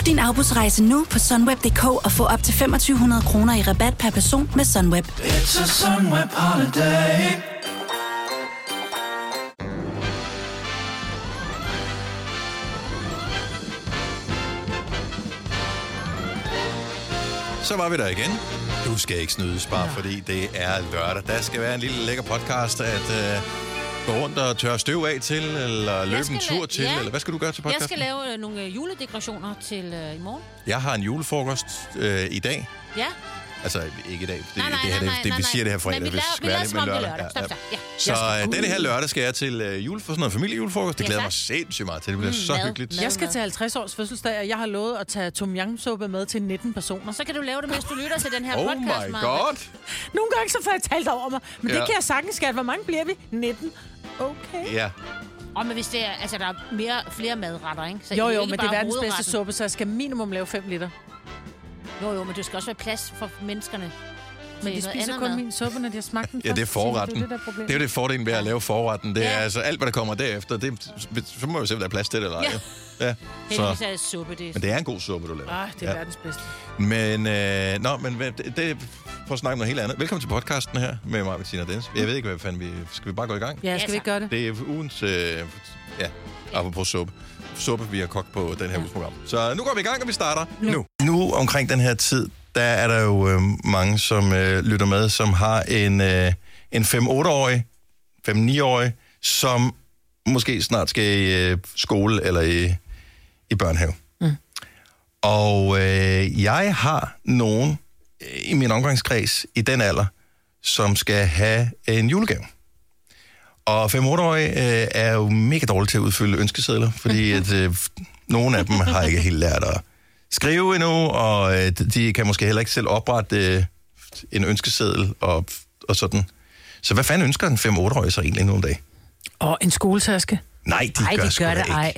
Book din afbudsrejse nu på sunweb.dk og få op til 2.500 kroner i rabat per person med Sunweb. It's a Sunweb holiday. Så var vi der igen. Du skal ikke snydes, bare fordi det er lørdag. Der skal være en lille lækker podcast at gå rundt og tørre støv af til, eller løbe en tur til, eller hvad skal du gøre til podcasten? Jeg skal lave nogle juledekorationer til i morgen. Jeg har en julefrokost i dag. Ja. Altså, ikke i dag. Nej, vi siger det her fredag. Men vi laver som om det er lørdag. Stop. Ja. Så denne her lørdag skal jeg til sådan noget familiejulefrokost. Det glæder mig sindssygt meget til. Det bliver så hyggeligt. Jeg skal til 50 års fødselsdag, og jeg har lovet at tage tom yam-suppe med til 19 personer. Så kan du lave det, mens du lytter til den her podcast. Oh my god. Nogle gange så får jeg talt over mig. Men det kan jeg sagtens, skat. Hvor mange bliver vi? 19. Okay. Ja. Men hvis det er, altså der er flere madretter, ikke? Så Jo, ikke men det er verdens hovedretten. bedste suppe, så jeg skal minimum lave 5 liter. Jo, men du skal også være plads for menneskerne. Men de spiser kun min suppe, når de har smagt den. Ja, det er forretten. Det er jo det fordelen ved at lave forretten. Det er altså alt, hvad der kommer derefter. Så må vi se, om der er plads til det eller ej. Ja. Heldigvis er det suppe, det er. Men det er en god suppe, du laver. Det er verdens bedste. Men, det for at snakke om noget helt andet. Velkommen til podcasten her med mig, Bettina og Dennis. Jeg ved ikke, hvad fanden skal vi bare gå i gang? Ja, skal vi ikke gøre det? Det er ugens, apropos suppe. Suppe, vi har kogt på den her uges program. Så nu går vi i gang, og vi starter nu omkring den her tid, der er der jo mange, som lytter med, som har en 5-8-årig, 5-9-årig, som måske snart skal i skole eller i børnehave. Og jeg har nogen i min omgangskreds i den alder, som skal have en julegave. Og 5-8-årige er jo mega dårlige til at udfylde ønskesedler, fordi at, nogle af dem har ikke helt lært at skrive endnu, og de kan måske heller ikke selv oprette en ønskeseddel og sådan. Så hvad fanden ønsker en 5-8-årig så egentlig nogle dage? En skoletaske? Nej, de gør sgu da ikke. Ej.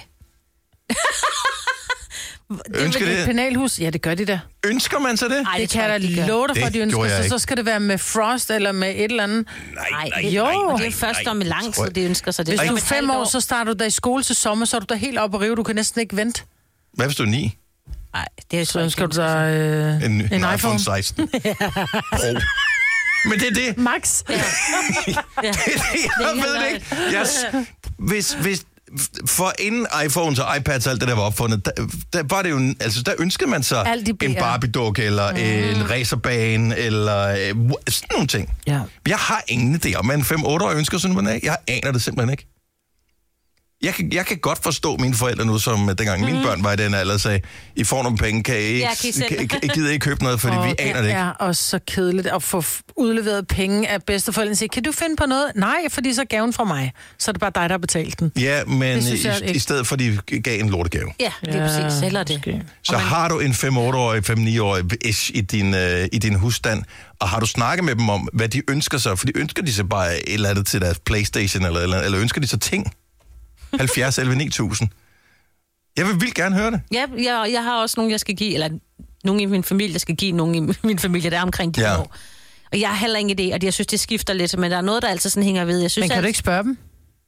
Ønsker det? Et penalhus? Ja, det gør de da. Ønsker man så det? Ej, det kan jeg da love dig for, de ønsker. Så skal det være med Frost eller med et eller andet. Nej, jo. Og det er først om lang tid, de ønsker sig det. Hvis du er 5 år, så starter du da i skole til sommer, så er du da helt op og rive. Du kan næsten ikke vente. Hvad hvis du er 9? Nej, det er så ønsker du dig en iPhone 16 Pro. Men det er det. Max. Det er det. Jeg ved det ikke. Hvis for inden iPhones og iPads og alt det der var opfundet, der var det jo, altså der ønskede man sig en Barbie-dukke, eller en racerbane, eller sådan nogle ting. Ja. Jeg har ingen idé om, at en 5-8-årig ønsker sådan noget. Jeg aner det simpelthen ikke. Jeg kan godt forstå mine forældre nu, som dengang mine børn var i den alder, sagde, I får nogle penge, kan I gider ikke købe noget, fordi vi aner det ikke. Det er også så kedeligt at få udleveret penge af bedsteforældrene. Siger, kan du finde på noget? Nej, fordi så gaven fra mig. Så er det bare dig, der har betalt den. Ja, men i stedet for, at de gav en lortegave. Ja, det er præcis. Eller det. Så har du en 5-8-årig, 5-9-årig i din husstand, og har du snakket med dem om, hvad de ønsker sig? For de ønsker de sig bare et eller andet til deres PlayStation, eller ønsker de sig ting? 70 11 9000. Jeg vil vildt gerne høre det. Ja, jeg har også nogen, jeg skal give, eller nogen i min familie, jeg skal give nogen i min familie, der er omkring de år. Og jeg har heller ingen idé, og jeg synes, det skifter lidt, men der er noget, der altid sådan hænger ved. Jeg synes, men kan du ikke spørge dem?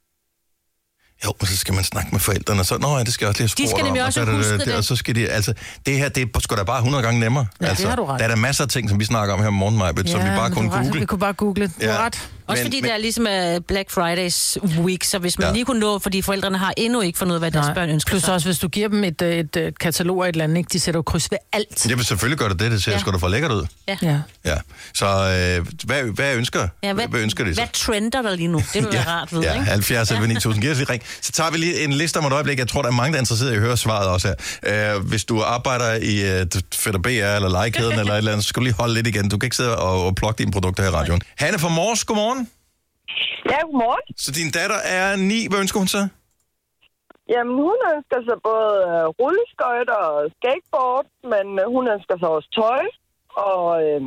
Jo, og så skal man snakke med forældrene, og så, det skal jeg også lige de skal nemlig også huske det. Og så skal de, altså, det her, det er sgu da bare 100 gange nemmere. Ja, altså, det har du ret. Der er der masser af ting, som vi snakker om her om morgenmajbet, som vi bare kunne google. Vi kunne bare google. Du har ret. Også fordi det er ligesom Black Fridays week, så hvis man lige kunne nå, fordi forældrene har endnu ikke fundet ud af, hvad deres børn ønsker. Plus også, hvis du giver dem et katalog af et eller andet, ikke? De sætter jo kryds ved alt. Det vil selvfølgelig gøre det ser sgu da for lækkert ud. Ja. Så hvad ønsker? Ja, hvad ønsker de så? Hvad trender der lige nu? Det vil være rart ved, ikke? 70 11 9000. Giv os lige ring. Så tager vi lige en liste om et øjeblik. Jeg tror, der er mange, der er interesseret i at høre svaret også her. Hvis du arbejder i Fætter BR eller Lejekæden eller et eller andet, så skal du lige holde lidt igen. Du kan ikke sidde og plukke dine produkter her i radioen. Hanne fra Mors, godmorgen. Ja, godmorgen. Så din datter er 9. Hvad ønsker hun så? Jamen, hun ønsker sig både rulleskøjter og skateboard, men hun ønsker sig også tøj og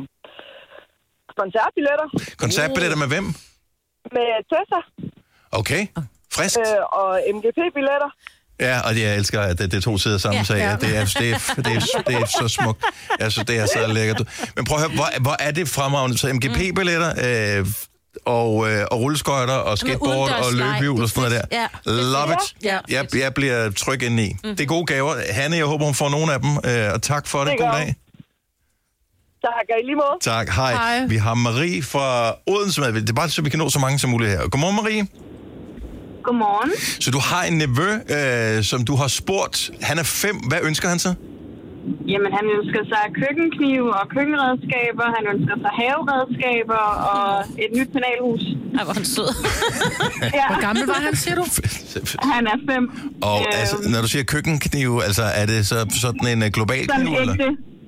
koncertbilletter. Koncertbilletter med hvem? Med Tessa. Okay, frisk. Og MGP-billetter. Ja, og jeg elsker, at det er 2 sider samme sag. Ja. Det er så smukt. Altså, det er så lækkert. Men prøv at høre, hvor er det fremragende? Så MGP-billetter, og rulleskøjter og skateboard og løbehjul og sådan noget der. Ja. Love it. Ja. Jeg bliver tryg indeni. Det er gode gaver. Hanne, jeg håber, hun får nogle af dem. Og tak for det. God dag. Tak, og i lige måde. Tak. Hej. Vi har Marie fra Odense med. Det er bare så, vi kan nå så mange som muligt her. Godmorgen, Marie. Godmorgen. Så du har en nevø, som du har spurgt. Han er 5. Hvad ønsker han sig? Jamen, han ønsker sig køkkenkniv og køkkenredskaber. Han ønsker sig haveredskaber og et nyt penalhus. Ej, hvor han sød. Ja. Hvor gammel var han, siger du? Han er 5. Og altså, når du siger køkkenkniv, altså er det så sådan en global Sådan kniv? Eller? ægte.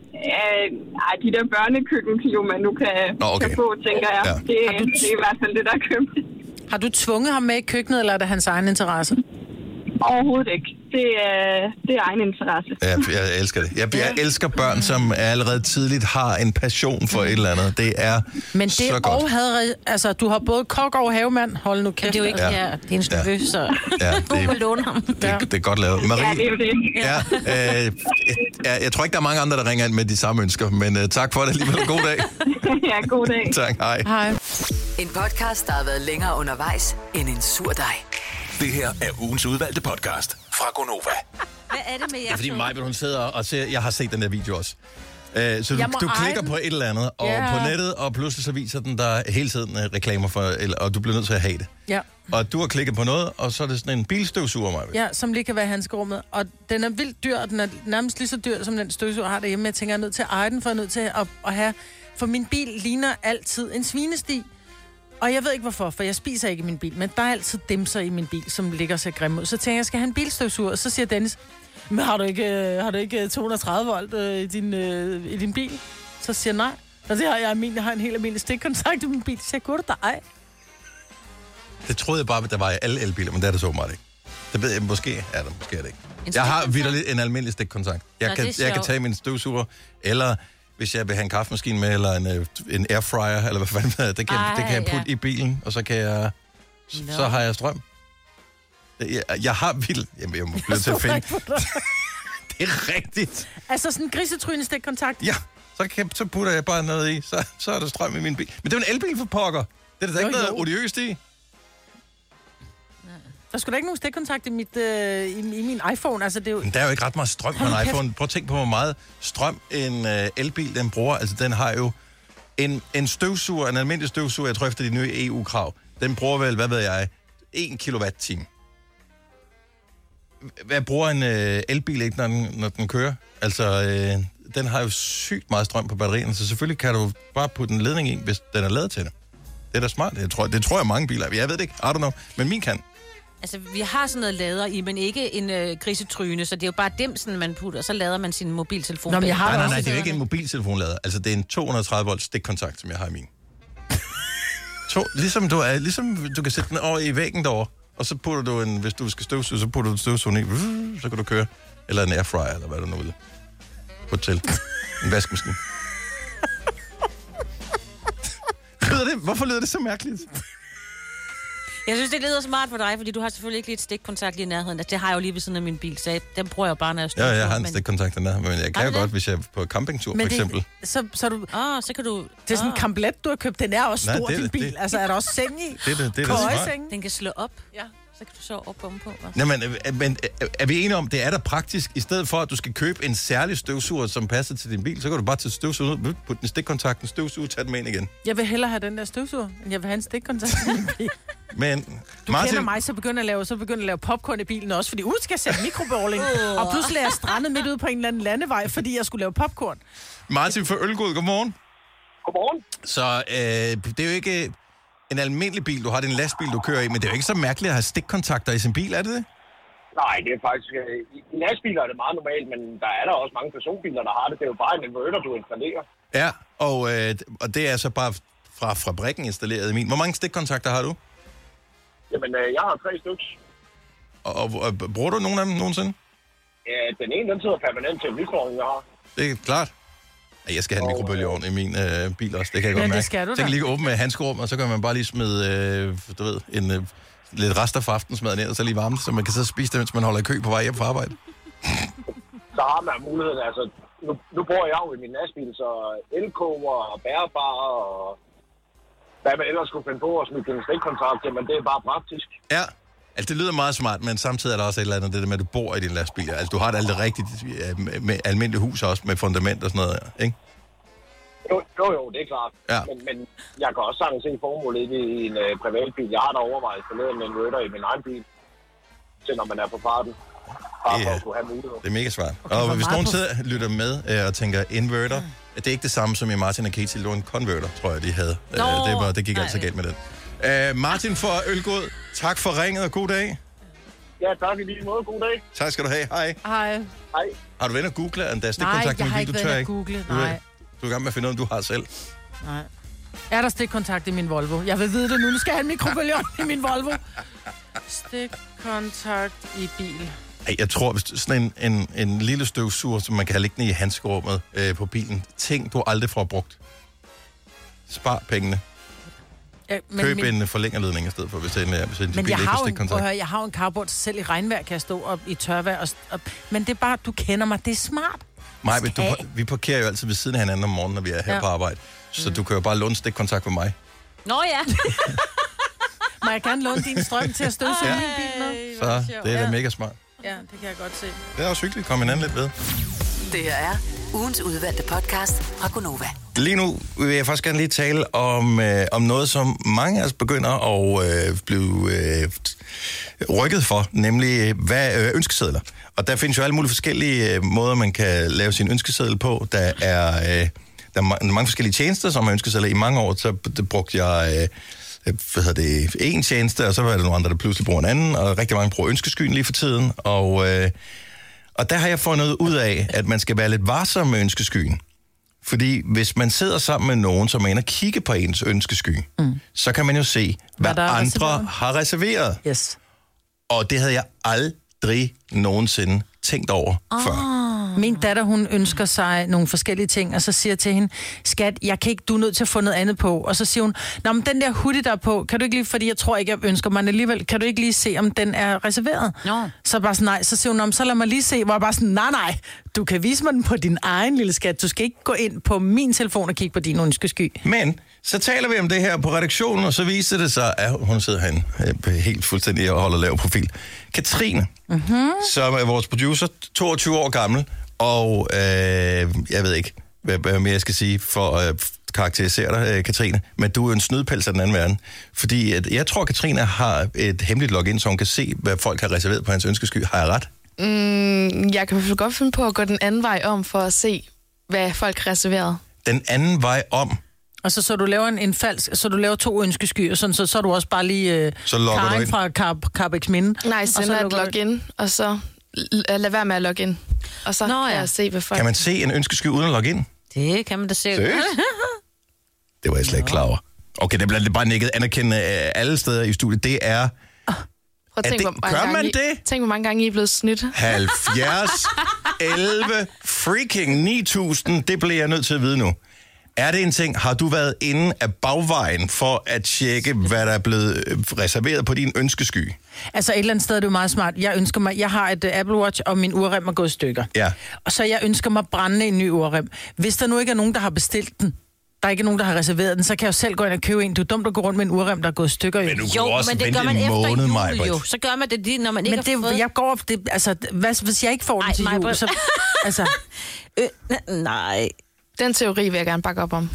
De der børnekøkkenkniv, man nu kan få, tænker jeg. Ja. Det er i hvert fald det, der er købt. Har du tvunget ham med i køkkenet, eller er det hans egen interesse? Overhovedet ikke. Det er egen interesse. Ja, jeg elsker det. Jeg elsker børn, som allerede tidligt har en passion for et eller andet. Det er Men det så godt. og havde, altså, du har både kok og havemand. Hold nu kæft. Det er jo ikke det er en nervøs, så du må låne ham. Det er godt lavet. Marie, Ja, det er jo det. jeg tror ikke, der er mange andre, der ringer ind med de samme ønsker, men tak for det alligevel. God dag. Ja, god dag. Tak, hej. Hej. En podcast, der har været længere undervejs end en sur dej. Det her er ugens udvalgte podcast fra Gonova. Hvad er det med jer? Det er fordi Maj, hun sidder og ser, jeg har set den der video også. Så du klikker på et eller andet, og på nettet, og pludselig så viser den der hele tiden reklamer for, og du bliver nødt til at have det. Ja. Og du har klikket på noget, og så er det sådan en bilstøvsuger, Maj. Ja, som lige kan være i handskerummet. Og den er vildt dyr, og den er nærmest lige så dyr, som den støvsuger har derhjemme. Jeg tænker, jeg er nødt til at eje den, for jeg er nødt til at have... For min bil ligner altid en svinesti. Og jeg ved ikke hvorfor, for jeg spiser ikke i min bil, men der er altid dimser i min bil, som ligger så grimme ud. Så tænker jeg skal have en bilstøvsuger, og så siger Dennis, men har du ikke 230 volt i din bil? Så siger jeg nej. Og det har jeg har en helt almindelig stikkontakt i min bil. Så siger jeg, da ej. Det troede jeg bare, at der var i alle elbiler, men det er det så meget ikke. Det ved jeg, måske er det ikke. Jeg har vitterligt en almindelig stikkontakt. Jeg kan tage min støvsuger, eller hvis jeg vil have en kaffemaskine med, eller en airfryer, eller hvad fanden det kan jeg putte i bilen, og så kan jeg... Så har jeg strøm. Jeg har vildt... Jamen, jeg må blive til at finde... Det er rigtigt. Altså sådan en grisetryne stikkontakt? Ja, så putter jeg bare noget i, så er der strøm i min bil. Men det er jo en elbil for pokker. Det er da ikke noget odiøst i. Der skulle da ikke nogen stikkontakt i min iPhone. Altså, det er jo... Men der er jo ikke ret meget strøm på en iPhone. Prøv at tænke på, hvor meget strøm en elbil den bruger. Altså, den har jo en støvsuger, en almindelig støvsuger, jeg tror efter de nye EU-krav, den bruger vel, hvad ved jeg, 1 kilowatt-time. Hvad bruger en elbil ikke, når den kører? Altså, den har jo sygt meget strøm på batterierne, så selvfølgelig kan du bare putte en ledning i, hvis den er lavet til det. Det er da smart. Det tror jeg mange biler. Jeg ved det ikke. I don't know. Men min kan. Altså, vi har sådan noget lader i, men ikke en grisetryne, så det er jo bare dimsen, man putter, og så lader man sin mobiltelefon. Nå, men jeg har nej, det er jo ikke en mobiltelefonlader. Altså, det er en 230 volt stikkontakt, som jeg har i min. Ligesom du kan sætte den over i væggen derovre, og så putter du hvis du skal støvsuge, så putter du støvsugen i, så kan du køre. Eller en airfryer, eller hvad du nu vil. På til. En vaskemaskine. Hvorfor lyder det så mærkeligt? Jeg synes, det lyder smart for dig, fordi du har selvfølgelig ikke lige et stikkontakt lige i nærheden. Altså, det har jeg jo lige ved siden af min bil, så den bruger jeg bare, når jeg står. Ja, jeg har en stikkontakt der, men jeg kan jo godt, hvis jeg er på campingtur, for eksempel. Så du... så kan du... Det er sådan en kamplet, du har købt. Den er også stor, din bil. Altså, er der også seng i? Det er smart. Den kan slå op. Ja. Så kan du så op på. Men er vi enige om, det er da praktisk, i stedet for, at du skal købe en særlig støvsuger, som passer til din bil, så kan du bare tage støvsuger ud, putte den stikkontakten, støvsuger, tage den med ind igen. Jeg vil hellere have den der støvsuger, end jeg vil have en stikkontakt i min bil. Men du Martin... kender mig, så begynder at lave popcorn i bilen også, fordi skal jeg sætte mikrobølling, og pludselig er jeg strandet midt ude på en eller anden landevej, fordi jeg skulle lave popcorn. Martin fra Ølgod, godmorgen. Godmorgen. Så det er jo ikke en almindelig bil, du har, det en lastbil, du kører i, men det er jo ikke så mærkeligt at have stikkontakter i sin bil, er det det? Nej, det er faktisk... I lastbiler er det meget normalt, men der er der også mange personbiler, der har det. Det er jo bare en inverter, du installerer. Ja, og det er så bare fra fabrikken installeret i min. Hvor mange stikkontakter har du? Jamen, jeg har 3 stykker. Og bruger du nogen af dem nogensinde? Ja, den ene, den sidder permanent til en mikroovn, jeg har. Det er klart. Jeg skal have en mikrobølgeovn i min bil også, det kan jeg godt mærke. Det skal du da. Så kan lige åbne med handskerum, og så kan man bare lige smide, lidt rester fra aftensmaden ned, og så lige varme, så man kan sidde og spise det, mens man holder i kø på vej hjem fra arbejde. Så har man muligheden, altså, nu bor jeg jo i min lastbil, så elkoger og bærebar og hvad man ellers skulle finde på at smide en stikkontakt, jamen det er bare praktisk. Ja, altså det lyder meget smart, men samtidig er der også et eller andet, det der med, at du bor i din lastbil. Altså du har det alt det rigtigt med almindelige hus også, med fundament og sådan noget, ikke? Jo, det er klart. Ja. Men jeg kan også sagtens se formålet i en privatbil. Jeg har da overvejet forleden med en inverter i min egen bil, til når man er på farten. Det er mega svært. Okay, og hvis nogen lytter med og tænker inverter, det er ikke det samme som i Martin og Katie, det var en converter, tror jeg, de havde. Det gik altså galt med den. Martin fra Ølgod, tak for ringet og god dag. Ja, tak i lige måde. God dag. Tak skal du have. Hej. Hej. Har du været at google en stikkontakt med en bil, du tør ikke? Google, nej. Du er i gang med at finde noget, du har selv. Nej. Er der stikkontakt i min Volvo? Jeg vil vide det nu. Nu skal jeg have en mikrobølgeovn i min Volvo. Stikkontakt i bil. Ej, jeg tror, hvis sådan en lille støvsuger, som man kan have liggende i handskerummet på bilen. Ting, du aldrig får brugt. Spar pengene. Ja, køb en forlængerledning i stedet for, hvis det er en bil ikke får stikkontakt. Jeg har en carport, selv i regnvejr kan jeg stå op i tørvejr. Men det er bare, du kender mig, det er smart. Nej, men vi parkerer jo altid ved siden af hinanden om morgenen, når vi er her på arbejde. Så du kan jo bare låne stikkontakt med mig. Nå ja. Må jeg gerne låne din strøm til at støvsuge min bil med? Så det er da mega smart. Ja, det kan jeg godt se. Det er også hyggeligt at komme hinanden lidt ved. Det her er ugens udvalgte podcast fra Gonova. Lige nu vil jeg faktisk gerne lige tale om noget, som mange af os begynder at blive rykket for, nemlig ønskesedler. Og der findes jo alle mulige forskellige måder, man kan lave sin ønskeseddel på. Der er mange forskellige tjenester, som har ønskesedler. I mange år så brugte jeg en tjeneste, og så var der nogle andre, der pludselig bruger en anden, og rigtig mange bruger ønskeskyen lige for tiden. Og der har jeg fundet ud af, at man skal være lidt varsom med ønskeskyen. Fordi hvis man sidder sammen med nogen, som er inde og kigge på ens ønskesky, så kan man jo se, hvad andre har reserveret. Yes. Og det havde jeg aldrig nogensinde tænkt over før. Min datter, hun ønsker sig nogle forskellige ting, og så siger jeg til hende, skat, du er nødt til at få noget andet på. Og så siger hun, nå, men den der hoodie der er på, kan du ikke lige, fordi jeg tror ikke, jeg ønsker mig alligevel, kan du ikke lige se, om den er reserveret? No. Så bare sådan, nej, så siger hun, så lad mig lige se, hvor jeg bare sådan, nej, du kan vise mig den på din egen lille skat, du skal ikke gå ind på min telefon og kigge på din ønskesky. Men så taler vi om det her på redaktionen, og så viser det sig, at hun sidder herinde helt fuldstændig og holder lav profil. Katrine, som er vores producer, 22 år gammel, og jeg ved ikke, hvad mere jeg skal sige for at karakterisere dig, Katrine, men du er en snydpels af den anden verden. Fordi jeg tror, Katrine har et hemmeligt login, så hun kan se, hvad folk har reserveret på hans ønskesky. Har jeg ret? Jeg kan i hvert fald godt finde på at gå den anden vej om, for at se, hvad folk har reserveret. Den anden vej om? Og så du laver en falsk, så du laver 2 ønskeskyer, sådan, så er du også bare lige Karin fra Carbex Minde. Nej, sender et login, og så lad være med at logge ind. Og så kan jeg se, hvad folk... Kan man se en ønskesky uden at logge ind? Det kan man da se. Det var jeg slet ikke klar over. Okay, det bliver bare nikket anerkendende alle steder i studiet. Det er... Gør man det? Tænk, hvor mange gange I er blevet snydt. 70, 11, freaking 9000. Det bliver jeg nødt til at vide nu. Er det en ting, har du været inde af bagvejen for at tjekke, hvad der er blevet reserveret på din ønskesky? Altså et eller andet sted er det jo meget smart. Jeg har et Apple Watch, og min urrem er gået i stykker. Ja. Og så jeg ønsker mig brændende en ny urrem. Hvis der nu ikke er nogen, der har bestilt den, der er ikke nogen, der har reserveret den, så kan jeg jo selv gå ind og købe en. Du er dumt at gå rundt med en urrem, der er gået i stykker. Men du jo, også men det gør man efter jul, jo. Så gør man det lige, når man ikke har fået... Jeg går... hvis jeg ikke får den til jul, så... Altså... Nej... Den teori vil jeg gerne bakke op om.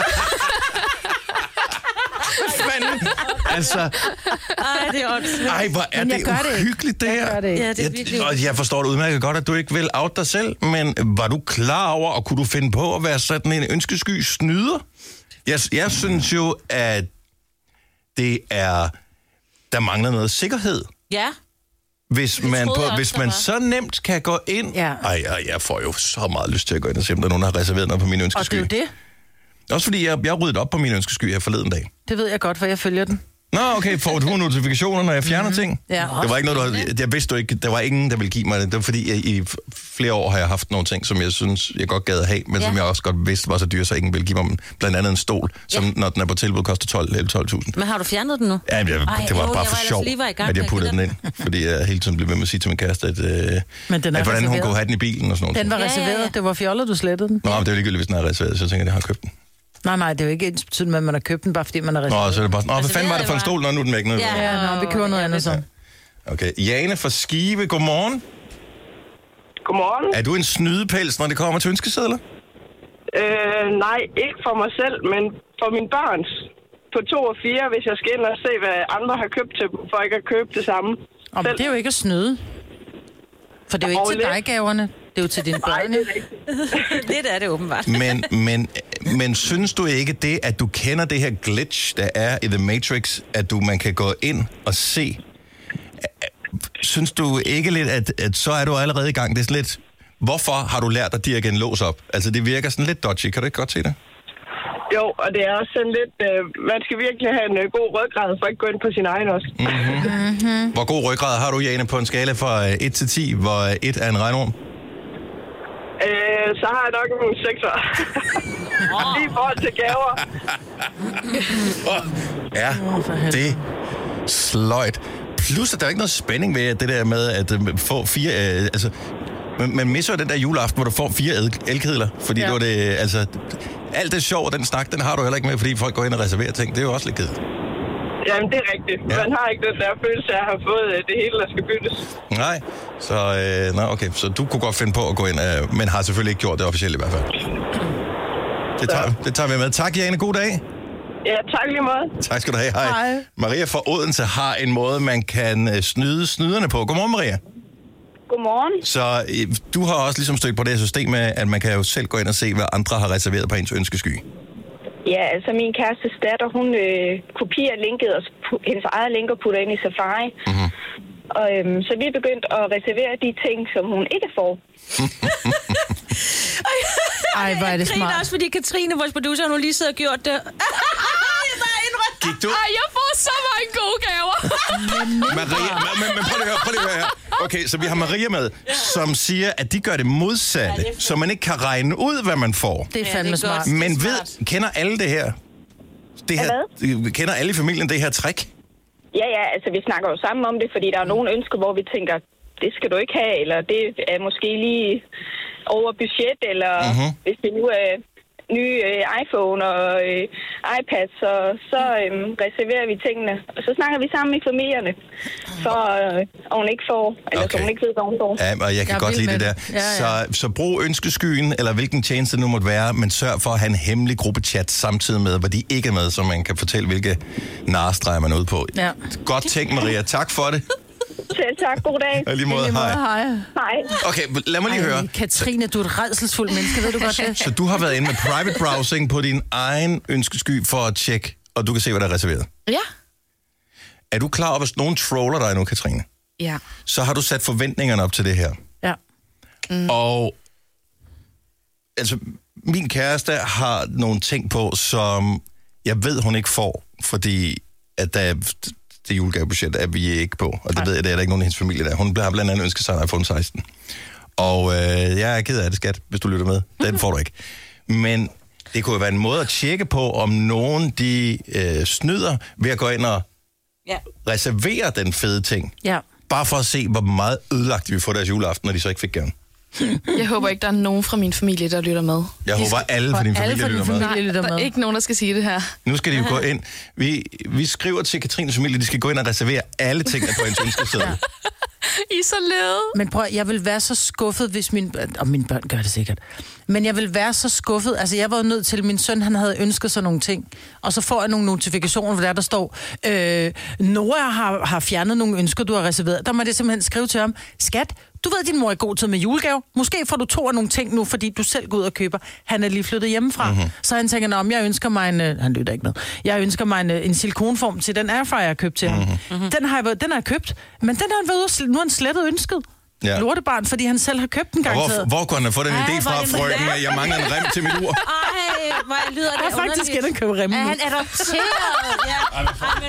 Men, altså... Ej, det er åndssvagt. Ej, hvor er det uhyggeligt, det her. Ja, det er virkelig. Og jeg forstår det udmærket godt, at du ikke vil out dig selv, men var du klar over, og kunne du finde på at være sådan en ønskesky snyder? Jeg synes jo, at det er... Der mangler noget sikkerhed. Ja. Hvis man så nemt kan gå ind... Ja. Jeg får jo så meget lyst til at gå ind og se, om der er nogen, der har reserveret noget på min ønskesky. Og det er jo det. Også fordi jeg ryddede op på min ønskesky her forleden dag. Det ved jeg godt, for jeg følger den. Nå, okay. Får du notifikationer, når jeg fjerner ting? Ja. Det var ikke noget, jeg vidste ikke. Der var ingen, der ville give mig det. Det var fordi, i flere år har jeg haft nogle ting, som jeg synes, jeg godt gad at have, men som jeg også godt vidste var så dyre, så ingen ville give mig dem. Blandt andet en stol, som når den er på tilbud, koster 12.000. Men har du fjernet den nu? Ja, det var bare for sjov, at jeg puttede den ind. Fordi jeg hele tiden blev ved med at sige til min kæreste, at hvordan hun kunne have den i bilen og sådan noget. Den var reserveret. Det var fjollet, du slettede den. Nå, men det er jo ligegyldigt, hvis den er reserveret, så jeg tænker, at jeg har købt den. Nej, det er jo ikke ens betydende med, at man har købt den, bare fordi man har reserveret. Nå, så er det bare sådan, hvad fanden var det for en stol, når nu er den væk? Ja, vi køber noget andet så. Okay, Jane fra Skive, godmorgen. Godmorgen. Er du en snydepels, når det kommer til ønskesedler? Nej, ikke for mig selv, men for mine børns. På 2 og 4, hvis jeg skal ind og se, hvad andre har købt til dem, for ikke at købe det samme. Men det er jo ikke at snyde. For det er jo ikke til dig gaverne. Det er jo til dine børn. Nej, det er rigtigt. Det er det åbenbart. Men synes du ikke det, at du kender det her glitch, der er i The Matrix, at man kan gå ind og se? Synes du ikke lidt, at så er du allerede i gang? Det er sådan lidt, hvorfor har du lært at dirke en lås op? Altså, det virker sådan lidt dodgy. Kan du ikke godt se det? Jo, og det er også sådan lidt, man skal virkelig have en god ryggrad for at ikke gå ind på sin egen også. Mm-hmm. Hvor god ryggrad har du, Jane, på en skala fra 1 til 10, hvor 1 er en regnorm? Så har jeg nok en 6'er. Lige i forhold til gaver. Ja, det sløjt. Plus, at der er ikke noget spænding ved det der med at få 4... altså, man misser jo den der juleaften, hvor du får 4 elkedler. Fordi det var det... Altså, alt det sjov og den snak, den har du heller ikke med, fordi folk går ind og reserverer ting. Det er jo også lidt kedeligt. Jamen, det er rigtigt. Ja. Man har ikke den der følelse af at have fået det hele, der skal byttes. Nej, så... okay. Så du kunne godt finde på at gå ind, men har selvfølgelig ikke gjort det officielt i hvert fald. Det tager vi med. Tak, Jane. God dag. Ja, tak lige måde. Tak skal du have. Hej. Maria fra Odense har en måde, man kan snyde snyderne på. Godmorgen, Maria. Godmorgen. Så du har også ligesom stødt på det her system med, at man kan jo selv gå ind og se, hvad andre har reserveret på ens ønskesky. Ja, altså min kærestes datter, hun kopierer linket og hendes eget link og putter ind i Safari. Mm-hmm. Og, så vi er begyndt at reservere de ting, som hun ikke får. Ej, hvor er det smart. Også fordi Katrine, vores producer, hun lige sidder og gjort det. Gik du? Ej, jeg får så mange gode gaver. Maria, men prøv lige at høre her. Okay, så vi har Maria med, som siger, at de gør det modsatte, så man ikke kan regne ud, hvad man får. Det er fandme smart. Men kender alle det her? Kender alle i familien det her trick? Ja, altså vi snakker jo sammen om det, fordi der er nogle ønsker, hvor vi tænker, det skal du ikke have, eller det er måske lige over budget, eller hvis det nu er nye iPhone og iPad, så reserverer vi tingene. Og så snakker vi sammen i familierne, for at hun ikke får, eller så hun ikke ved, hvad hun får. Ja, og jeg kan godt lide det der. Ja. Så brug ønskeskyen, eller hvilken tjeneste nu måtte være, men sørg for at have en hemmelig gruppechat samtidig med, hvor de ikke er med, så man kan fortælle, hvilke narestreger man er ude på. Ja. Godt tænkt, Maria. Tak for det. Selv tak. God dag. Og lige måde, hej. Hej. Okay, lad mig lige høre. Katrine, du er et rædselsfuld menneske, ved du godt det? Så du har været inde med private browsing på din egen ønskesky for at tjekke, og du kan se, hvad der er reserveret? Ja. Er du klar over, hvis nogen troller dig nu, Katrine? Ja. Så har du sat forventningerne op til det her. Ja. Og altså, min kæreste har nogle ting på, som jeg ved, hun ikke får, fordi at det julegavebudget er vi ikke på, og det ved jeg, det er der ikke nogen af hendes familie der. Hun har blandt andet ønsket sig en iPhone 16. Og jeg er ked af det, skat, hvis du lytter med. Den får du ikke. Men det kunne jo være en måde at tjekke på, om nogen de snyder ved at gå ind og reservere den fede ting. Ja. Bare for at se, hvor meget ødelagt vi får deres juleaften, når de så ikke fik gaven. Jeg håber ikke, der er nogen fra min familie, der lytter med. Jeg håber, alle fra din familie lytter med. Nej, der er ikke nogen, der skal sige det her. Nu skal de jo gå ind. Vi skriver til Katrines familie, de skal gå ind og reservere alle tingene på en ønskeseddel. I så lede. Men prøv, jeg vil være så skuffet, hvis mine børn gør det sikkert. Men jeg vil være så skuffet. Altså, jeg var nødt til, min søn, han havde ønsket sig nogle ting. Og så får jeg nogle notifikationer, hvor der står, Nora har fjernet nogle ønsker, du har reserveret. Der må det simpelthen skrive til ham, skat, du ved, din mor er god tid med julegave. Måske får du 2 af nogle ting nu, fordi du selv går ud og køber. Han er lige flyttet hjemmefra. Mm-hmm. Så han tænker, om jeg ønsker mig han lytter ikke med. Jeg ønsker mig en silikonform til den airfryer, jeg har købt til ham. Mm-hmm. Den har jeg købt, men den har han været ude, nu har han slettet ønsket. Ja. Lortebarn, fordi han selv har købt den garanteret. Hvor kunne han have fået den idé fra, frøken, at jeg mangler en rem til mit ur? Ej, hvor lyder det underligt. Jeg har faktisk ikke at købe remmen nu. Han adopteret. Ja. Men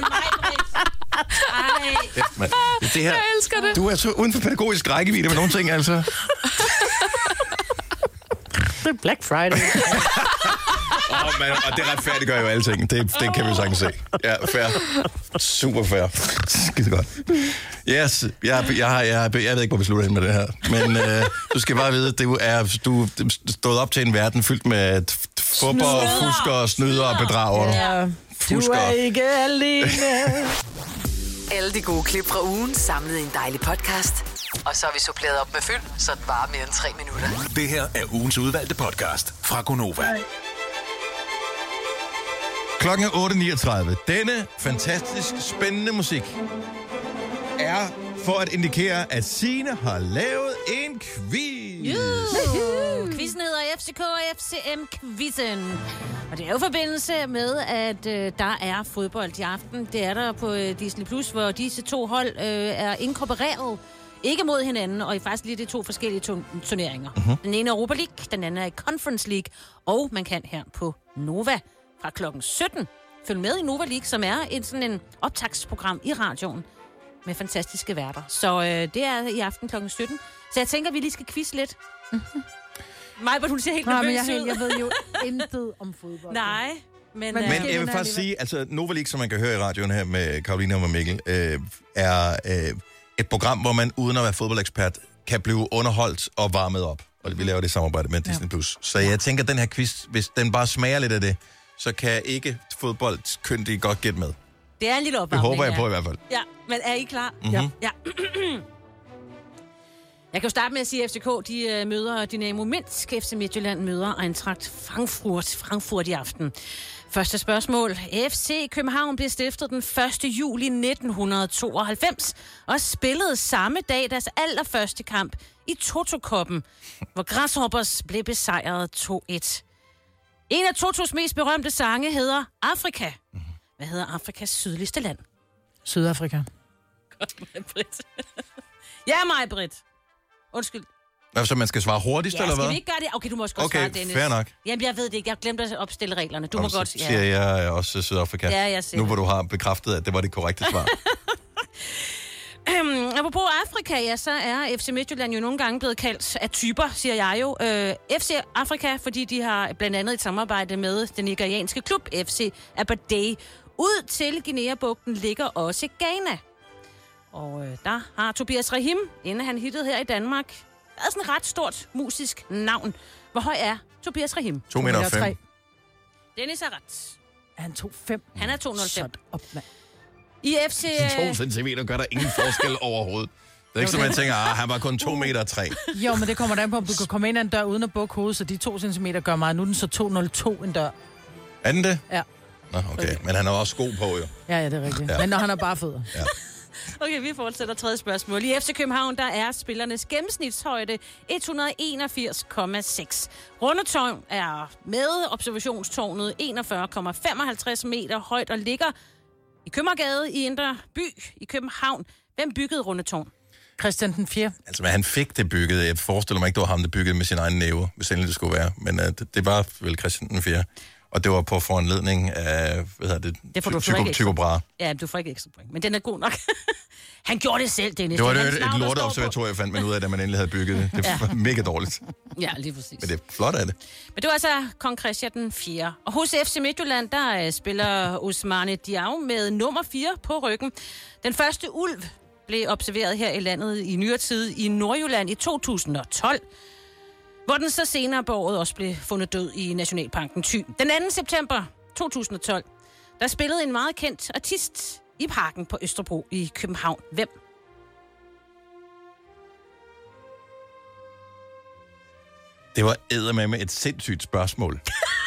mig, det her, jeg elsker det. Du er så uden for pædagogisk rækkevidde med nogle ting, altså. Det er Black Friday. Og det retfærdiggør jo alle ting. Det kan vi jo sagtens se. Ja, fair. Super fair. Skide godt. Yes, jeg ved ikke, hvor vi slutter hen med det her. Men du skal bare vide, at du er stået op til en verden fyldt med fusker, snyder og bedrager. Ja. Du er ikke alene. Alle de gode klip fra ugen samlet i en dejlig podcast. Og så har vi suppleret op med fyld, så det varer mere end 3 minutter. Det her er ugens udvalgte podcast fra Gonova. Klokken er 8.39. Denne fantastisk spændende musik er for at indikere, at Signe har lavet en quiz. Quizzen hedder FCK og FCM-quizzen. Og det er jo forbindelse med, at der er fodbold i aften. Det er der på Disney+, hvor disse to hold er inkorporeret. Ikke mod hinanden, og i faktisk lige de to forskellige turneringer. Uh-huh. Den ene er Europa League, den anden er Conference League, og man kan her på Nova fra klokken 17 følge med i Nova League, som er sådan en optagsprogram i radioen med fantastiske værter. Så det er i aften klokken 17. Så jeg tænker, at vi lige skal quizze lidt. Majbert, hun ser helt nervøs ud. Jeg ved jo intet om fodbold. Nej. Men jeg vil faktisk sige, altså Nova League, som man kan høre i radioen her med Karoline og med Mikkel, er et program, hvor man uden at være fodboldekspert kan blive underholdt og varmet op. Og vi laver det i samarbejde med Disney+. Så jeg tænker, at den her quiz, hvis den bare smager lidt af det, så kan ikke fodboldkyndige godt gætte med. Det er en lille opvarmning. Det håber jeg på i hvert fald. Ja, men er I klar? Mm-hmm. Ja. Jeg kan jo starte med at sige, at FCK de møder Dynamo Minsk. FC Midtjylland møder Eintracht Frankfurt i aften. Første spørgsmål. FC København blev stiftet den 1. juli 1992 og spillede samme dag deres allerførste kamp i Toto-koppen, hvor Grasshoppers blev besejret 2-1. En af Totos mest berømte sange hedder Afrika. Hvad hedder Afrikas sydligste land? Sydafrika. Godt, Maj-Britt. Ja, Maj-Britt. Undskyld. Så man skal svare hurtigst, eller hvad? Skal vi ikke gøre det? Okay, du må også godt svare, Dennis. Okay, fair nok. Jamen, jeg ved det ikke. Jeg glemte at opstille reglerne. Du må godt... Så siger jeg også Sydafrika. Ja, jeg siger nu hvor du har bekræftet, at det var det korrekte svar. Apropos Afrika, ja, så er FC Midtjylland jo nogle gange blevet kaldt af typer, siger jeg jo. FC Afrika, fordi de har blandt andet et samarbejde med den nigerianske klub FC Aberdeen. Ud til Guinea-bugten ligger også Ghana. Og der har Tobias Rahim, inden han hittede her i Danmark, været sådan et ret stort musisk navn. Hvor høj er Tobias Rahim? 2,5 meter. Dennis er ret. Er han 2,5? Han er 2,05. Shut up, mand. I FC... 2 centimeter gør der ingen forskel overhovedet. Det er ikke som, man tænker, han var kun 2,3 meter. Jo, men det kommer der på, om du kan komme ind ad en dør uden at bukke hovedet, så de 2 centimeter gør meget. Nu er den så 2,02 en dør. Er den det? Ja. Nå, okay. Men han har også sko på, jo. Ja, det er rigtigt. Ja. Men når han har bare fødder. Ja. Okay, vi fortsætter tredje spørgsmål. I FC København, der er spillernes gennemsnitshøjde 181,6. Rundetårn er med observationstårnet 41,55 meter højt og ligger i Købmagergade i Indre By i København. Hvem byggede Rundetårn? Christian den 4. Altså, men han fik det bygget. Jeg forestiller mig ikke, det var ham, der byggede med sin egen næve, hvis endelig det skulle være. Men det var vel Christian den 4. Og det var på foranledning af, hvad hedder det, Tycho Brahe. Ja, du får ikke ekstra point, men den er god nok. Han gjorde det selv, Dennis. Det var et lorteobservatorium, jeg fandt man ud af, da man endelig havde bygget det. Det var mega dårligt. Ja, lige præcis. Men det er flot af det. Men det var altså kong Christian den 4. Og hos FC Midtjylland, der spiller Ousmane Diaw med nummer 4 på ryggen. Den første ulv blev observeret her i landet i nyere tid i Nordjylland i 2012. Hvor den så senere på året også blev fundet død i Nationalparken Thy. Den 2. september 2012, der spillede en meget kendt artist i parken på Østerbro i København. Hvem? Det var eddermame et sindssygt spørgsmål.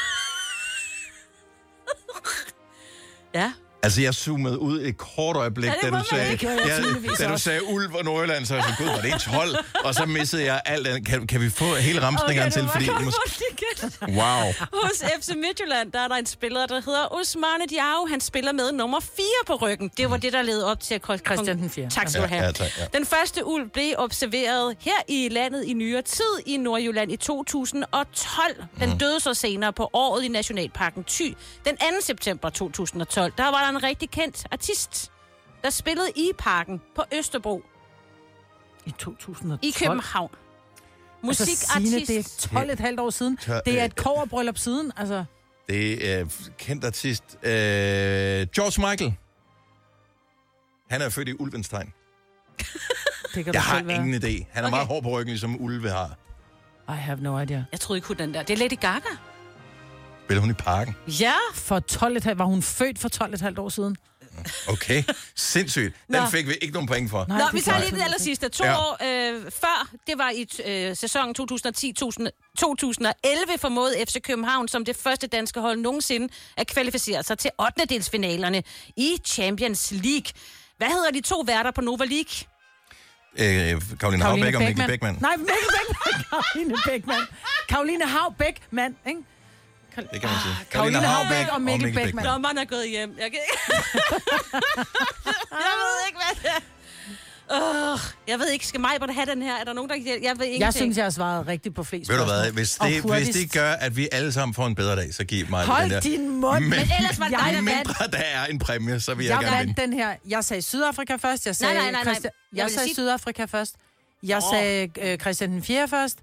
Ja. Altså, jeg zoomede ud et kort øjeblik, da du sagde ulv og Nordjylland, så jeg så, gud, var det et 12? Og så missede jeg alt andet. Kan vi få hele ramsningerne til? Fordi wow. Hos FC Midtjylland, der er der en spiller, der hedder Ousmane Diaw. Han spiller med nummer 4 på ryggen. Det var det, der ledte op til at Christian den 4. Tak skal du have. Ja. Den første ulv blev observeret her i landet i nyere tid i Nordjylland i 2012. Den døde så senere på året i Nationalparken Thy. Den 2. september 2012, der var der en rigtig kendt artist, der spillede i parken på Østerbro. I 2012? I København. Musikartist. Altså, det er 12,5 år siden. Det er et kobberbryllup siden, altså. Det er kendt artist. George Michael. Han er født i ulvens tegn. Jeg har ingen idé. Han er meget hård på ryggen, ligesom ulve har. I have no idea. Jeg troede ikke, hun den der. Det er Lady Gaga. Spiller hun i Parken? Ja, var hun født for 12,5 år siden. Okay, sindssygt. Den fik vi ikke nogen point for. Nå, vi tager lige det aller sidste. 2 år før, det var i sæsonen 2010-2011, formåede FC København som det første danske hold nogensinde at kvalificere sig til 8. i Champions League. Hvad hedder de 2 værter på Nova League? Karoline Haubæk og Mikkel Bækman. Nej, Mikkel Bækman. Karoline Bækman. Karoline Haubækman, ikke? Det kan man sige. Karoline Haubæk og Mikkel Bækman. Dommeren er gået hjem. Jeg ved ikke, hvad det er. Jeg ved ikke, skal Majbert have den her? Er der nogen, der kan hjælpe? Jeg ved ingenting. Jeg synes, jeg har svaret rigtigt på flest spørgsmål. Ved du hvad, hvis det gør, at vi alle sammen får en bedre dag, så giv mig den der. Hold din mund. Men ellers var det dig, der mindre der er en præmie, så vil jeg gerne vinde. Den her. Jeg sagde Sydafrika først. Jeg sagde Jeg sagde Sydafrika først. Jeg sagde Christian den 4. først.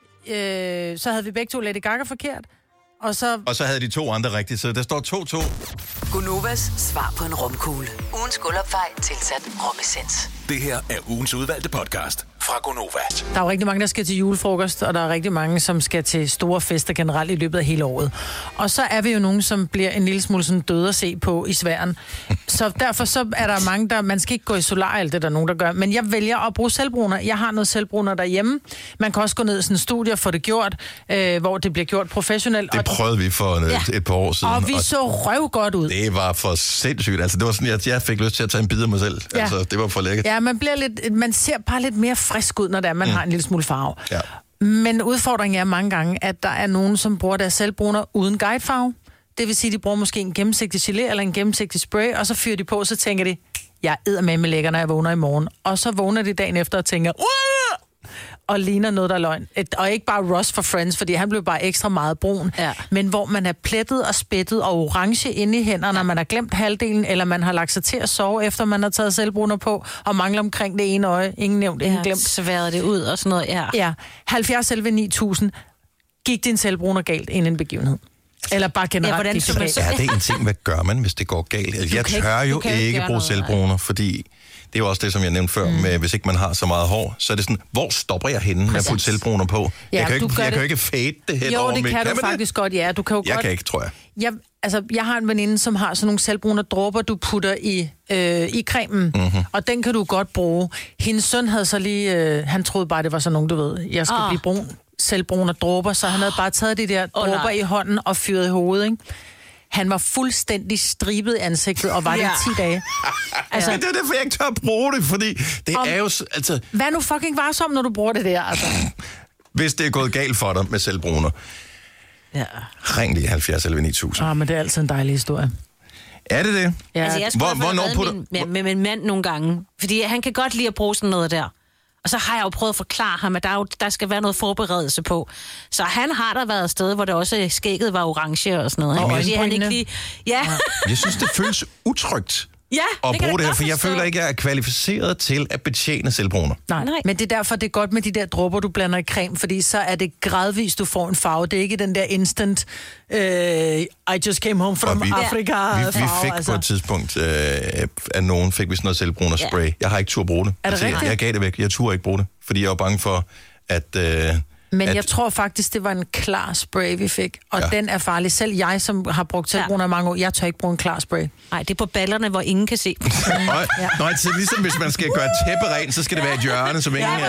Så havde vi begge 2 Lady Gaga forkert. Og så havde de 2 andre rigtigt, så der står 2-2. Gunovas svar på en romkugle. Ugens guldopfej tilsat romessens. Det her er ugens udvalgte podcast fra Gonova. Der er jo rigtig mange, der skal til julefrokost, og der er rigtig mange, som skal til store fester generelt i løbet af hele året. Og så er vi jo nogen, som bliver en lille smule sådan døde at se på i sværen. Så derfor så er der mange, der... Man skal ikke gå i solar, alt det der er nogen, der gør. Men jeg vælger at bruge selvbruner. Jeg har noget selvbruner derhjemme. Man kan også gå ned i sådan en studie og få det gjort, hvor det bliver gjort professionelt. Det prøvede vi for et par år siden. Og vi så røv godt ud. Det var for sindssygt. Altså, det var sådan, at jeg fik lyst til at tage en bid af mig selv. Ja. Altså, det var for lækkert. Ja, man ser bare lidt mere frisk ud, når det er, man har en lille smule farve. Ja. Men udfordringen er mange gange, at der er nogen, som bruger deres selvbruner uden guidefarve. Det vil sige, at de bruger måske en gennemsigtig gelé eller en gennemsigtig spray, og så fyrer de på, så tænker de, jeg eddermame med lækker, når jeg vågner i morgen. Og så vågner de dagen efter og tænker, og ligner noget, der er løgn. Og ikke bare Ross for Friends, fordi han blev bare ekstra meget brun. Ja. Men hvor man er plettet og spættet og orange inde i hænderne, når man har glemt halvdelen, eller man har lagt sig til at sove, efter man har taget selvbruner på, og mangler omkring det ene øje. Ingen nævnt, ingen glemt. Sværet det ud og sådan noget, ja. 70 11 9000. Gik din selvbruner galt inden en begivenhed? Eller bare generelt gik det galt? Ja, det er en ting, hvad gør man, hvis det går galt? Jeg tør jo ikke bruge selvbruner, fordi... Det er jo også det, som jeg nævnte før, med hvis ikke man har så meget hår, så er det sådan, hvor stopper jeg henne, når jeg putter selvbruner på? Ja, jeg kan jo ikke fade det her over. Jo, det kan du faktisk godt, ja. Du kan jo jeg kan ikke, tror jeg. Jeg har en veninde, som har sådan nogle selvbruner dråber, du putter i cremen, og den kan du godt bruge. Hendes søn havde så lige, han troede bare, det var sådan nogen, du ved, jeg skal blive brun, selvbruner dråber, så han havde bare taget de der dråber i hånden og fyret i hovedet, ikke? Han var fuldstændig stribet i ansigtet, og var det 10 dage. Altså, det er derfor, jeg ikke tør at bruge det, fordi det er jo... Altså, vær nu fucking varsom, når du bruger det der, altså. Hvis det er gået galt for dig med selvbruner. Ja. Ring lige 70 11 9000. Men det er altid en dejlig historie. Er det det? Ja. Altså, jeg skal med min mand nogle gange, fordi han kan godt lide at bruge sådan noget der. Og så har jeg jo prøvet at forklare ham, at der skal være noget forberedelse på. Så han har der været et sted, hvor det også skægget var orange og sådan noget. Og han ikke lige... Jeg synes, det føles utrygt. Ja, at bruge det her, for jeg føler ikke, at jeg er kvalificeret til at betjene selvbruner. Nej, men det er derfor, det er godt med de der dråber, du blander i creme, fordi så er det gradvist, du får en farve. Det er ikke den der instant, I just came home from Africa vi fik på et tidspunkt, af nogen fik vi sådan noget selvbruner spray. Ja. Jeg har ikke tur at bruge det. Er det rigtigt? Jeg gav det væk. Jeg turde ikke bruge det, fordi jeg var bange for, at... Men jeg tror faktisk, det var en klar spray, vi fik. Og den er farlig. Selv jeg, som har brugt selvbruner i mange år, jeg tør ikke bruge en klar spray. Nej, det er på ballerne, hvor ingen kan se. Nej, så ligesom hvis man skal gøre et tæppe rent, så skal det være et hjørne, som ingen...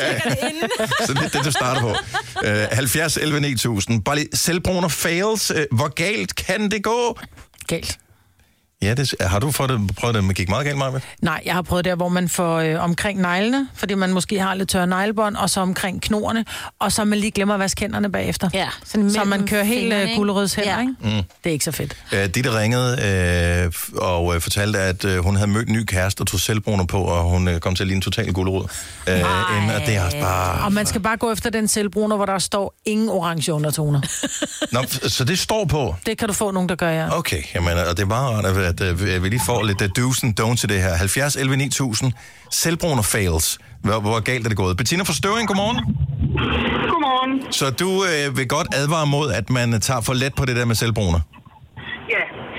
Så det er det, du starter på. 70 11 9000. Bare lige selvbruner fails. Hvor galt kan det gå? Galt. Ja, har du prøvet det, man gik meget galt, Maja? Nej, jeg har prøvet der, hvor man får omkring neglene, fordi man måske har lidt tørre neglebånd, og så omkring knorene, og så man lige glemmer at vaske hænderne bagefter. Ja, så man kører helt gulerøds hænder, ikke? Det er ikke så fedt. Ditte ringede og fortalte, at hun havde mødt en ny kæreste og tog selvbruner på, og hun kom til at ligne en total gulerod. Og det er også bare... Og man skal bare gå efter den selvbruner, hvor der står ingen orange undertoner. Nå, så det står på? Det kan du få nogen, der gør, ja. Okay, jamen, og det er bare rart, at vi lige får lidt do's and don'ts til det her. 70 11 9000. Selvbruner fails. Hvor galt er det gået? Bettina fra Støvring, godmorgen. Godmorgen. Så du vil godt advare mod, at man tager for let på det der med selvbruner? Ja.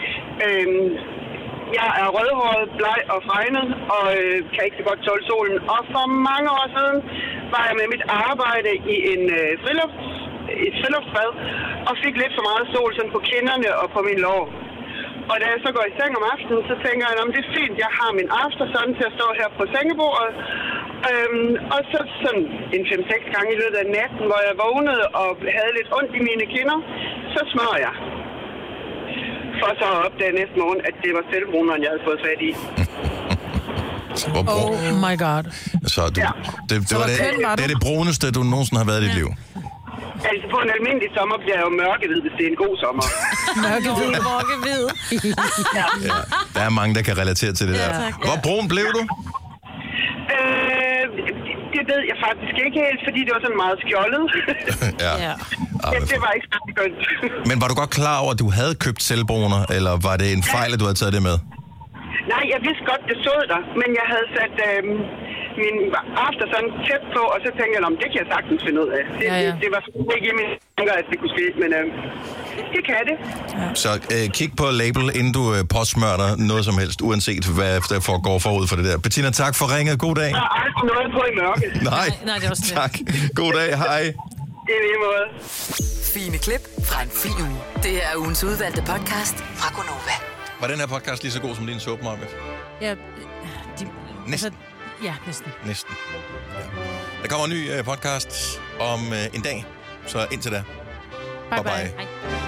Jeg er rødhåret, bleg og fregnet, og kan ikke så godt tåle solen. Og for mange år siden var jeg med mit arbejde i en et friluftsbad, og fik lidt for meget sol sådan på kinderne og på min lår. Og da jeg så går i seng om aftenen, så tænker jeg, at det er fint, jeg har min aftersun til at stå her på sengebordet. Og så sådan en 5-6 gange i løbet af natten, hvor jeg vågnede og havde lidt ondt i mine kinder, så smører jeg. For så at opdage næste morgen, at det var selvbruneren, jeg havde fået fat i. Oh my god. Så det er det bruneste, du nogensinde har været i dit liv? Altså på en almindelig sommer bliver jeg jo mørkehvid, hvis det er en god sommer. Mørkehvid. Ja, der er mange, der kan relatere til det der. Hvor brun blev du? Det ved jeg faktisk ikke helt, fordi det var sådan meget skjoldet. Det var ikke så godt. Men var du godt klar over, at du havde købt selvbruner, eller var det en fejl, at du havde taget det med? Nej, jeg vidste godt, det stod der, men jeg havde sat min aftersun tæt på, og så tænkte jeg, det kan jeg sagtens finde ud af. Det var ikke i mine tanker, at det kunne ske, men det kan det. Ja. Så kig på label, inden du påsmører dig noget som helst, uanset hvad der går forud for det der. Bettina, tak for ringet. God dag. Der er aldrig noget på i mørke. Nej, det er også det. Tak. God dag. Hej. I lige måde. Fine klip fra en fin uge. Det er ugens udvalgte podcast fra Gonova. Var den her podcast lige så god som din suppe, Marvind? Ja, næsten. Ja, næsten. Næsten. Ja. Der kommer en ny podcast om en dag, så indtil da. Bye bye. Hej.